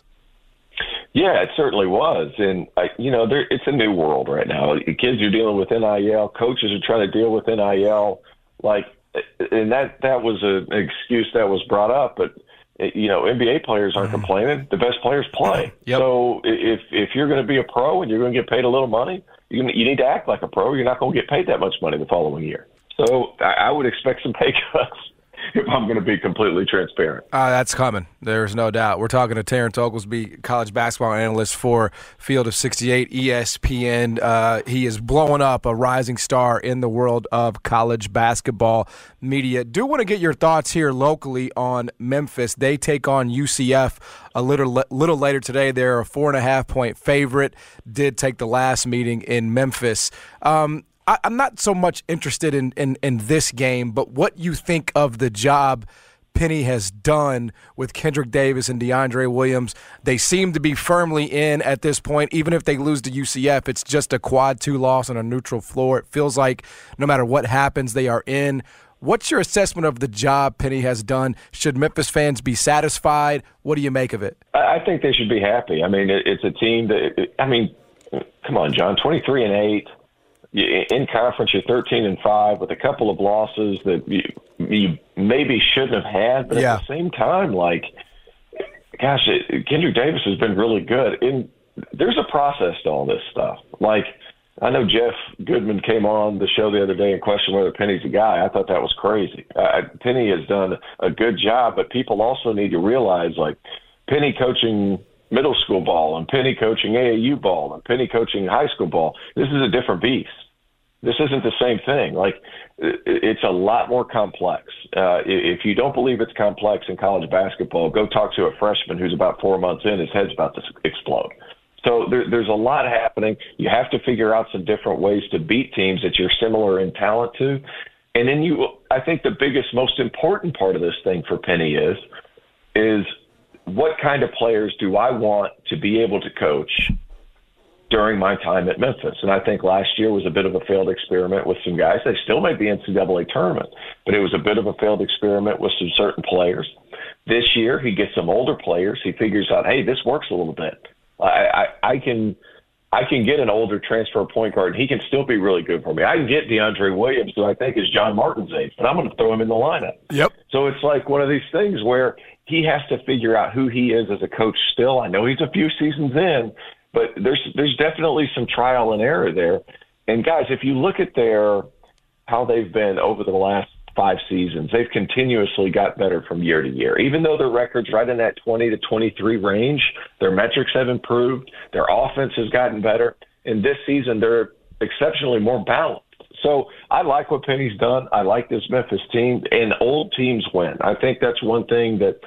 Yeah, it certainly was. And, uh, you know, there, it's a new world right now. Kids are dealing with N I L. Coaches are trying to deal with N I L. Like, and that, that was a, an excuse that was brought up. But, you know, N B A players aren't complaining. The best players play. Yep. So if if you're going to be a pro and you're going to get paid a little money, you, you need to act like a pro. You're not going to get paid that much money the following year. So I, I would expect some pay cuts, if I'm going to be completely transparent.
Uh, that's coming. There's no doubt. We're talking to Terrence Oglesby, college basketball analyst for Field of sixty-eight, E S P N. Uh, he is blowing up, a rising star in the world of college basketball media. Do want to get your thoughts here locally on Memphis. They take on U C F a little little later today. They're a four and a half point favorite. Did take the last meeting in Memphis. Um, I, I'm not so much interested in, in, in this game, but what you think of the job Penny has done with Kendrick Davis and DeAndre Williams. They seem to be firmly in at this point. Even if they lose to U C F, it's just a quad two loss on a neutral floor. It feels like no matter what happens, they are in. What's your assessment of the job Penny has done? Should Memphis fans be satisfied? What do you make of it?
I think they should be happy. I mean, it's a team that, I mean, come on, John, twenty-three and eight. You, in conference, you're thirteen and five with a couple of losses that you, you maybe shouldn't have had. But
yeah.
at the same time, like, gosh, it, Kendrick Davis has been really good. And there's a process to all this stuff. Like, I know Jeff Goodman came on the show the other day and questioned whether Penny's a guy. I thought that was crazy. Uh, Penny has done a good job, but people also need to realize, like, Penny coaching middle school ball and Penny coaching A A U ball and Penny coaching high school ball, this is a different beast. This isn't the same thing. Like, it's a lot more complex. Uh, if you don't believe it's complex in college basketball, go talk to a freshman who's about four months in. His head's about to explode. So there, there's a lot happening. You have to figure out some different ways to beat teams that you're similar in talent to. And then you, I think the biggest, most important part of this thing for Penny is, is what kind of players do I want to be able to coach during my time at Memphis? And I think last year was a bit of a failed experiment with some guys. They still made the N C double A tournament, but it was a bit of a failed experiment with some certain players. This year, he gets some older players. He figures out, hey, this works a little bit. I, I, I can I can get an older transfer point guard, and he can still be really good for me. I can get DeAndre Williams, who I think is John Martin's age, but I'm going to throw him in the lineup.
Yep.
So it's like one of these things where he has to figure out who he is as a coach still. I know he's a few seasons in, but there's there's definitely some trial and error there. And, guys, if you look at their how they've been over the last five seasons, they've continuously got better from year to year. Even though their record's right in that twenty to twenty-three range, their metrics have improved, their offense has gotten better, and this season they're exceptionally more balanced. So I like what Penny's done. I like this Memphis team, and old teams win. I think that's one thing that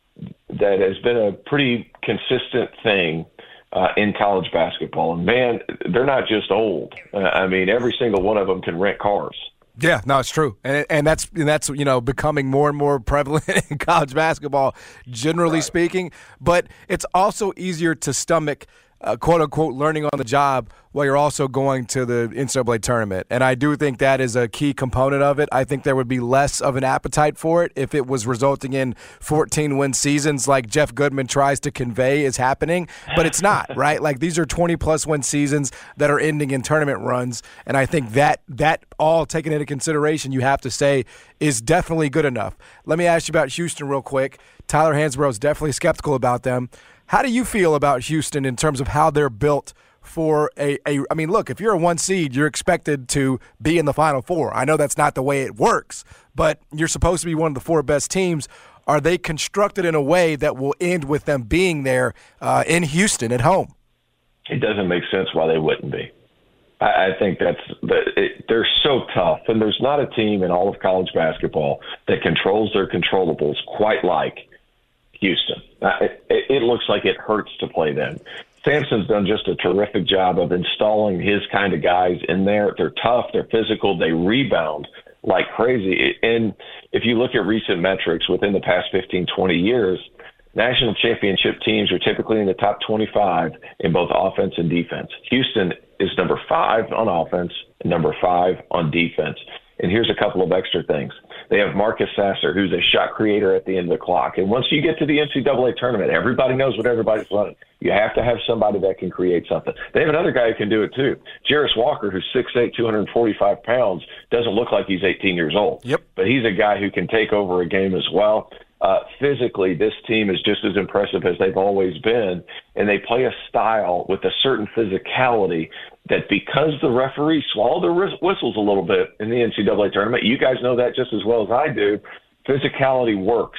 that has been a pretty consistent thing uh, in college basketball. And, man, they're not just old. Uh, I mean, every single one of them can rent cars.
Yeah, no, it's true, and and that's and that's you know becoming more and more prevalent in college basketball, generally
right.
speaking. But it's also easier to stomach, uh, quote unquote, learning on the job while you're also going to the N C double A tournament. And I do think that is a key component of it. I think there would be less of an appetite for it if it was resulting in fourteen win seasons like Jeff Goodman tries to convey is happening. But it's not, right? Like, these are twenty plus win seasons that are ending in tournament runs. And I think that that all taken into consideration, you have to say, is definitely good enough. Let me ask you about Houston real quick. Tyler Hansbrough is definitely skeptical about them. How do you feel about Houston in terms of how they're built for a, a – I mean, look, if you're a one seed, you're expected to be in the Final Four. I know that's not the way it works, but you're supposed to be one of the four best teams. Are they constructed in a way that will end with them being there uh, in Houston at home?
It doesn't make sense why they wouldn't be. I, I think that's it, – they're so tough, and there's not a team in all of college basketball that controls their controllables quite like Houston. Uh, it, it looks like it hurts to play them. Sampson's done just a terrific job of installing his kind of guys in there. They're tough. They're physical. They rebound like crazy. And if you look at recent metrics within the past fifteen, twenty years, national championship teams are typically in the top twenty-five in both offense and defense. Houston is number five on offense and number five on defense. And here's a couple of extra things. They have Marcus Sasser, who's a shot creator at the end of the clock. And once you get to the N C double A tournament, everybody knows what everybody's running. You have to have somebody that can create something. They have another guy who can do it too. Jarris Walker, who's six eight, two hundred forty-five pounds, doesn't look like he's eighteen years old.
Yep.
But he's a guy who can take over a game as well. Uh, physically, this team is just as impressive as they've always been, and they play a style with a certain physicality that because the referees swallow their whistles a little bit in the N C double A tournament, you guys know that just as well as I do, physicality works.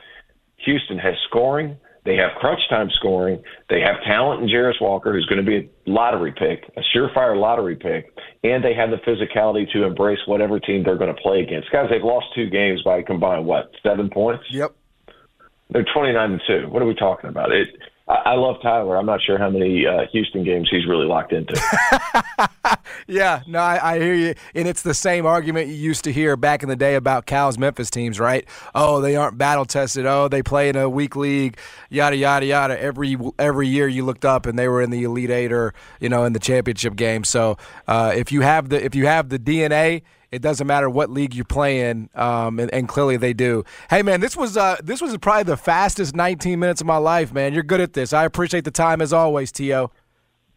Houston has scoring. They have crunch time scoring. They have talent in Jarris Walker, who's going to be a lottery pick, a surefire lottery pick, and they have the physicality to embrace whatever team they're going to play against. Guys, they've lost two games by a combined, what, seven points?
Yep.
They're twenty-nine and two. What are we talking about? It. I, I love Tyler. I'm not sure how many uh, Houston games he's really locked into.
Yeah, no, I, I hear you. And it's the same argument you used to hear back in the day about Cal's Memphis teams, right? Oh, they aren't battle-tested. Oh, they play in a weak league, yada, yada, yada. Every every year you looked up and they were in the Elite Eight or, you know, in the championship game. So uh, if you have the if you have the D N A, it doesn't matter what league you play in, um, and, and clearly they do. Hey, man, this was uh, this was probably the fastest nineteen minutes of my life, man. You're good at this. I appreciate the time as always, T O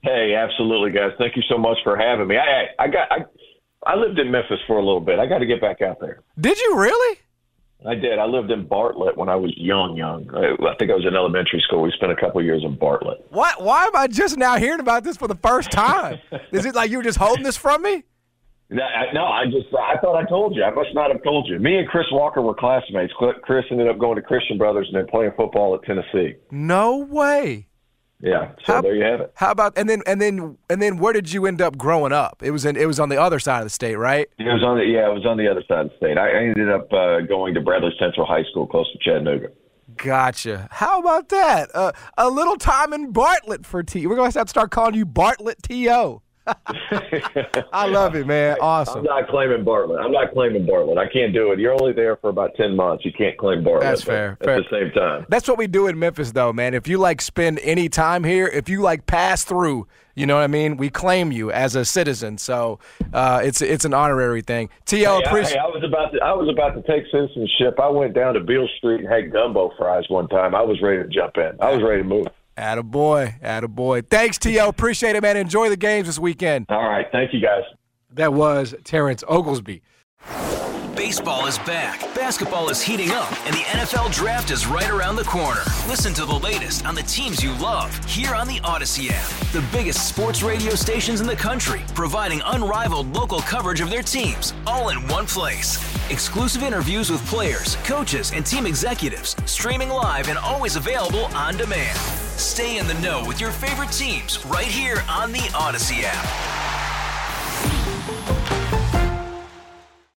Hey, absolutely, guys. Thank you so much for having me. I I got I, I lived in Memphis for a little bit. I got to get back out there.
Did you really?
I did. I lived in Bartlett when I was young, young. I, I think I was in elementary school. We spent a couple of years in Bartlett.
What? Why am I just now hearing about this for the first time? Is it like you were just holding this from me?
No, I, no, I just I thought I told you. I must not have told you. Me and Chris Walker were classmates. Chris ended up going to Christian Brothers and then playing football at Tennessee.
No way.
Yeah, so how, there you have it.
How about and then and then and then where did you end up growing up? It was in it was on the other side of the state, right?
It was on the yeah, it was on the other side of the state. I ended up uh, going to Bradley Central High School, close to Chattanooga.
Gotcha. How about that? Uh, a little time in Bartlett for T. We're going to have to start calling you Bartlett T O. I love it, man. Awesome.
I'm not claiming Bartlett. I'm not claiming Bartlett. I can't do it. You're only there for about ten months. You can't claim Bartlett.
That's fair.
At
fair.
the same time.
That's what we do in Memphis, though, man. If you, like, spend any time here, if you, like, pass through, you know what I mean? We claim you as a citizen. So uh, it's it's an honorary thing. T L,
hey,
appreciate
I, hey, I was about to I was about to take citizenship. I went down to Beale Street and had gumbo fries one time. I was ready to jump in. I was ready to move.
Attaboy. Attaboy. Thanks, T O. Appreciate it, man. Enjoy the games this weekend.
All right. Thank you, guys.
That was Terrence Oglesby.
Baseball is back, basketball is heating up, and the N F L Draft is right around the corner. Listen to the latest on the teams you love here on the Odyssey app. The biggest sports radio stations in the country, providing unrivaled local coverage of their teams, all in one place. Exclusive interviews with players, coaches, and team executives, streaming live and always available on demand. Stay in the know with your favorite teams right here on the Odyssey app.